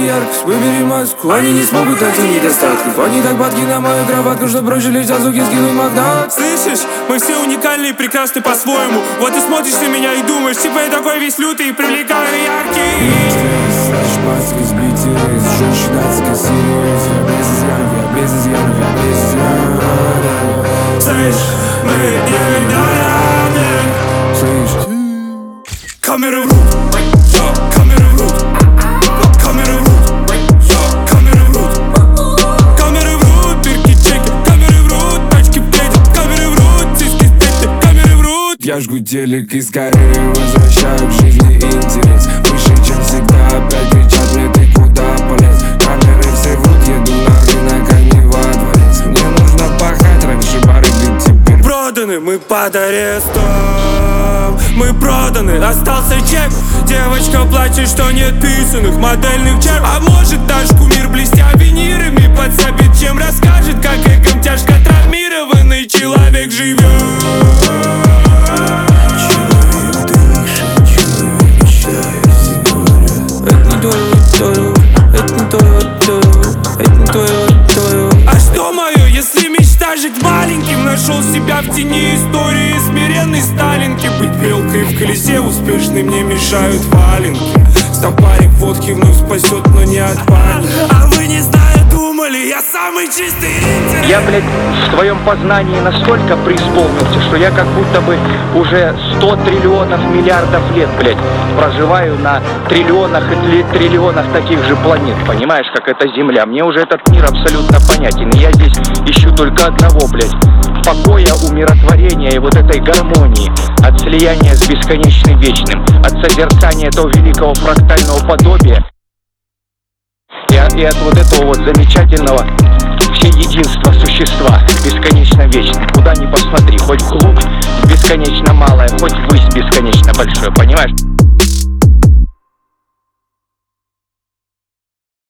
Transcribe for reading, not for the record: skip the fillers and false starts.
Убери яркость, выбери маску. Они не смогут найти недостатков. Они так падки на мою кроватку, что проще лишь от звуки скинуть магнат. Слышишь, мы все уникальны и прекрасны по-своему. Вот ты смотришь на меня и думаешь, типа я такой весь лютый и привлекаю яркий. Шпацкий сбитый рейс, жестче датская серия. Я без изъянов, Слышь, мы не рядом. Слышь, камеры врут, камеры врут, камеры врут, камеры врут, камеры врут, пирки чеки, камеры врут, тачки бредят, камеры врут, сиськи стейты, камеры врут. я жгу телек и скорее возвращаю к жизни интерес. Выше, чем всегда, опять кричат мне, ты куда полез? Камеры все врут, еду на рынок, а не во дворец. Мне нужно пахать, раньше барыги, теперь Проданы, мы под арестом. Мы проданы, остался чек. Девочка плачет, что нет писаных модельных черт. А может наш кумир, блестя винирами, подсобит, чем расскажет, как эхом тяжко травмированный человек живет. человек дышит, человек мечтает, все говорят. Это не твое, это не твое, это не твое. А что мое, если мечта жить маленьким? Нашел себя в тени истории смиренной Сталинки. Быть белкой в колесе успешной мне мешают валенки. Стопарик водки вновь спасет, но не от паники. А вы не зная думали, я самый чистый интерес. Я, блядь, в твоем познании настолько преисполнился, что я как будто бы уже 100 триллионов миллиардов лет, блядь, проживаю на триллионах и триллионах таких же планет. Понимаешь, как это Земля? Мне уже этот мир абсолютно понятен. И я здесь ищу только одного, блядь, покоя, умиротворения и вот этой гармонии. От слияния с бесконечным вечным, от созерцания этого великого фрактального подобия и от вот этого вот замечательного всеединства существа, бесконечно вечным. Куда ни посмотри, хоть вглубь бесконечно малое, хоть ввысь бесконечно большое, понимаешь?